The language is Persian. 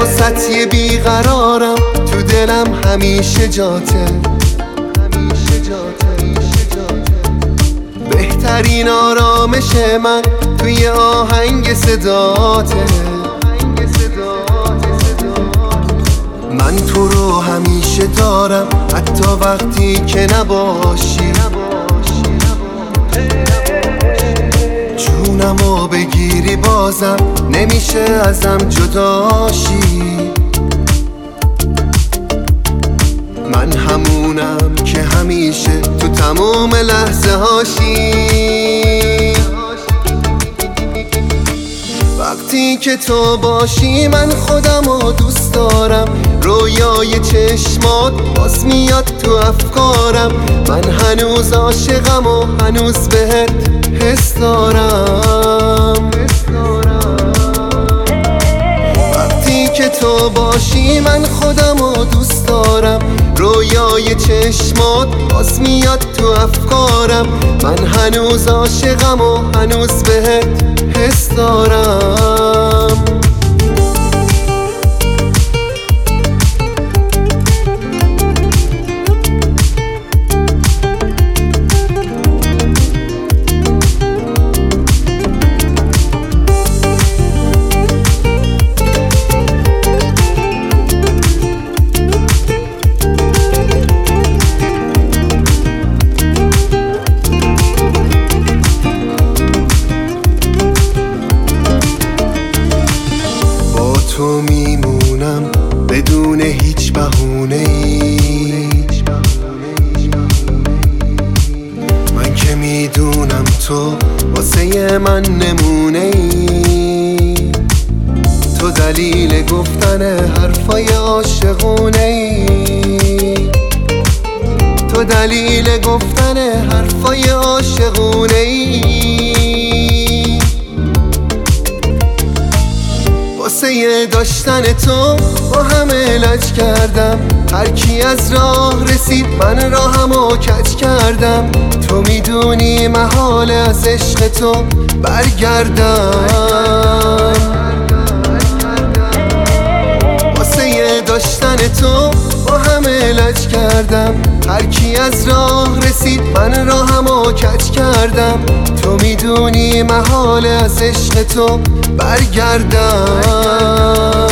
واسط یه بیقرارم، تو دلم همیشه جاته. بهترین آرامش من توی آهنگ صداته. من تو رو همیشه دارم حتی وقتی که نباشی. جونمو بگیری بازم نمیشه ازم جداشی. من همونم که همیشه تو تمام لحظه هاشی. وقتی که تو باشی من خودمو دوست دارم، رویای چشمات باز میاد تو افکارم. من هنوز عاشقم و هنوز بهت حس دارم. وقتی که تو باشی من خودمو دوست دارم، رویای چشمات باز میاد تو افکارم. من هنوز عاشقم و هنوز بهت حس دارم. تو میمونم بدون هیچ بهونه‌ای. من که میدونم تو واسه من نمونه‌ای. تو دلیل گفتن حرفای عاشقونه‌ای. تو دلیل گفتن حرفای عاشقونه‌ای. واسه داشتن تو با هم علاج کردم. هر کی از راه رسید من راهمو کج کردم. تو میدونی محال از عشق تو برگردم. واسه داشتن تو با هم علاج کردم. هر کی از راه رسید من راهمو کج کردم. تو میدونی محال از عشق تو برگردم.